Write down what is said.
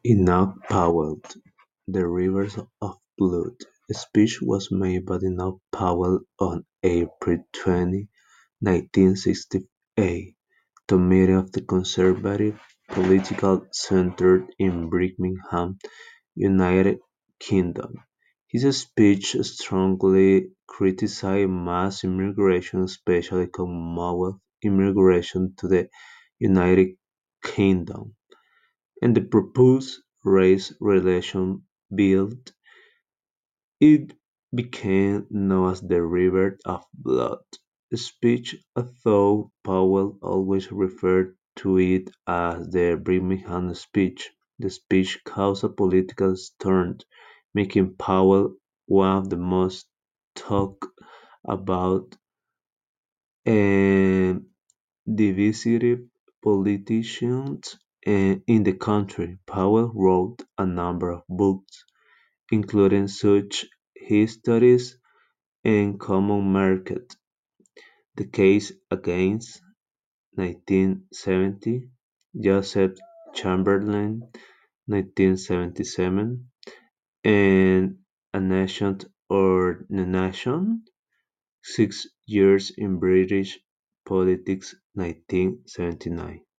Enoch Powell, "The Rivers of Blood" speech was made by Enoch Powell on April 20, 1968, to a meeting of the Conservative political centre in Birmingham, United Kingdom. His speech strongly criticized mass immigration, especially Commonwealth immigration to the United Kingdom, and the proposed race relations bill. It became known as the "River of Blood" speech, although Powell always referred to it as the Birmingham speech. The speech caused a political storm, making Powell one of the most talked about and divisive politicians in the country. Powell wrote a number of books, including such histories and Common Market, The Case Against (1970), Joseph Chamberlain (1977), and A Nation or the Nation, 6 Years in British Politics (1979).